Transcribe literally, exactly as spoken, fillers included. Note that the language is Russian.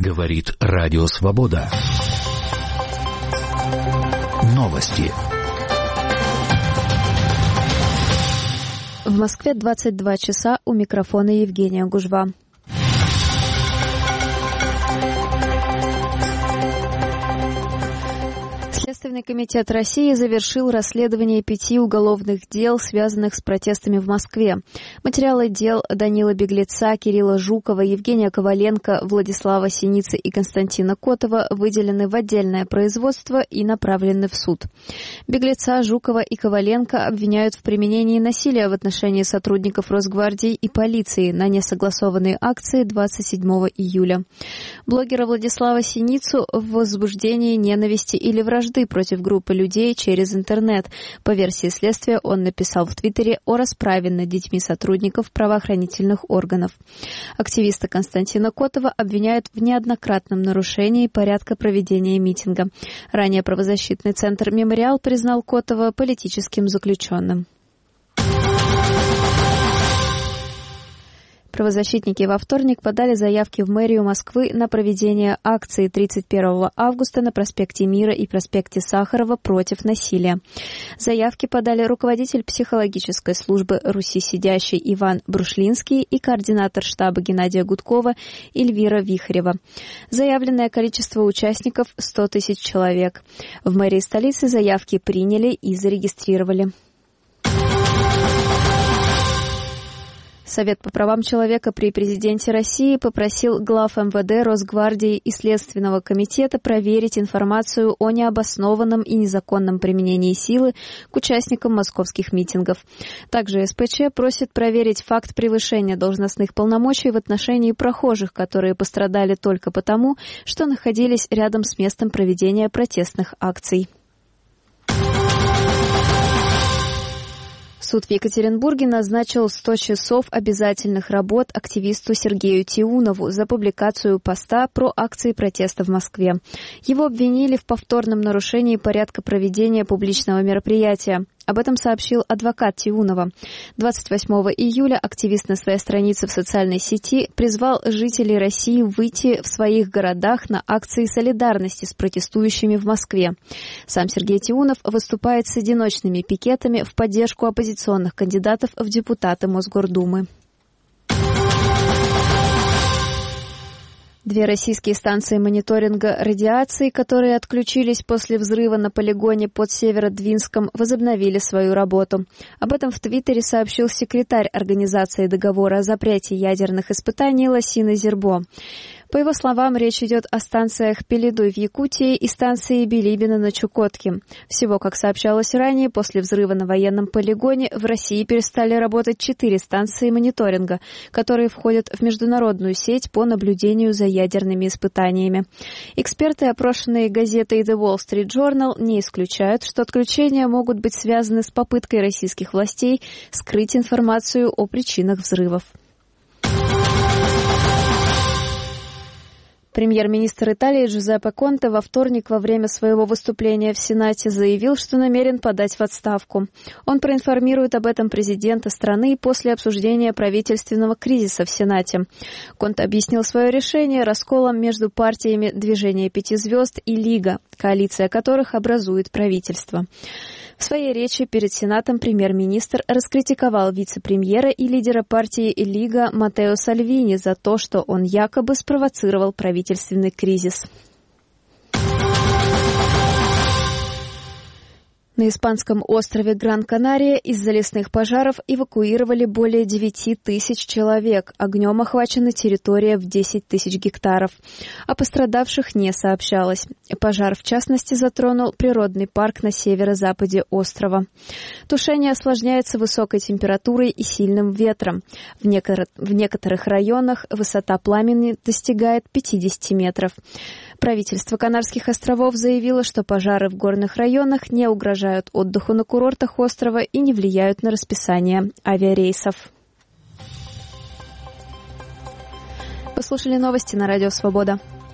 Говорит Радио Свобода. Новости. В Москве двадцать два часа, у микрофона Евгения Гужва. Следственный комитет России завершил расследование пяти уголовных дел, связанных с протестами в Москве. Материалы дел Данила Беглеца, Кирилла Жукова, Евгения Коваленко, Владислава Синицы и Константина Котова выделены в отдельное производство и направлены в суд. Беглеца, Жукова и Коваленко обвиняют в применении насилия в отношении сотрудников Росгвардии и полиции на несогласованные акции двадцать седьмого июля. Блогера Владислава Синицу в возбуждении ненависти или вражды против группы людей через интернет. По версии следствия, он написал в Твиттере о расправе над детьми сотрудников правоохранительных органов. Активиста Константина Котова обвиняют в неоднократном нарушении порядка проведения митинга. Ранее правозащитный центр «Мемориал» признал Котова политическим заключенным. Правозащитники во вторник подали заявки в мэрию Москвы на проведение акции тридцать первого августа на проспекте Мира и проспекте Сахарова против насилия. Заявки подали руководитель психологической службы «Руси сидящий» Иван Брушлинский и координатор штаба Геннадия Гудкова Эльвира Вихарева. Заявленное количество участников – сто тысяч человек. В мэрии столицы заявки приняли и зарегистрировали. Совет по правам человека при президенте России попросил глав эм вэ дэ, Росгвардии и Следственного комитета проверить информацию о необоснованном и незаконном применении силы к участникам московских митингов. Также эс пэ че просит проверить факт превышения должностных полномочий в отношении прохожих, которые пострадали только потому, что находились рядом с местом проведения протестных акций. Суд в Екатеринбурге назначил сто часов обязательных работ активисту Сергею Тиунову за публикацию поста про акции протеста в Москве. Его обвинили в повторном нарушении порядка проведения публичного мероприятия. Об этом сообщил адвокат Тиунова. двадцать восьмого июля активист на своей странице в социальной сети призвал жителей России выйти в своих городах на акции солидарности с протестующими в Москве. Сам Сергей Тиунов выступает с одиночными пикетами в поддержку оппозиционных кандидатов в депутаты Мосгордумы. Две российские станции мониторинга радиации, которые отключились после взрыва на полигоне под Северодвинском, возобновили свою работу. Об этом в Твиттере сообщил секретарь Организации договора о запрете ядерных испытаний Лосина Зербо. По его словам, речь идет о станциях Пеледуй в Якутии и станции Билибино на Чукотке. Всего, как сообщалось ранее, после взрыва на военном полигоне в России перестали работать четыре станции мониторинга, которые входят в международную сеть по наблюдению за ядерными испытаниями. Эксперты, опрошенные газетой The Wall Street Journal, не исключают, что отключения могут быть связаны с попыткой российских властей скрыть информацию о причинах взрывов. Премьер-министр Италии Джузеппе Конте во вторник во время своего выступления в Сенате заявил, что намерен подать в отставку. Он проинформирует об этом президента страны после обсуждения правительственного кризиса в Сенате. Конте объяснил свое решение расколом между партиями «Движение пяти звезд» и «Лига», коалиция которых образует правительство. В своей речи перед Сенатом премьер-министр раскритиковал вице-премьера и лидера партии «Лига» Маттео Сальвини за то, что он якобы спровоцировал правительственный кризис. На испанском острове Гран-Канария из-за лесных пожаров эвакуировали более девяти тысяч человек. Огнем охвачена территория в десять тысяч гектаров. О пострадавших не сообщалось. Пожар, в частности, затронул природный парк на северо-западе острова. Тушение осложняется высокой температурой и сильным ветром. В, некотор- в некоторых районах высота пламени достигает пятьдесят метров. Правительство Канарских островов заявило, что пожары в горных районах не угрожают отдыху на курортах острова и не влияют на расписание авиарейсов. Послушали новости на Радио Свобода.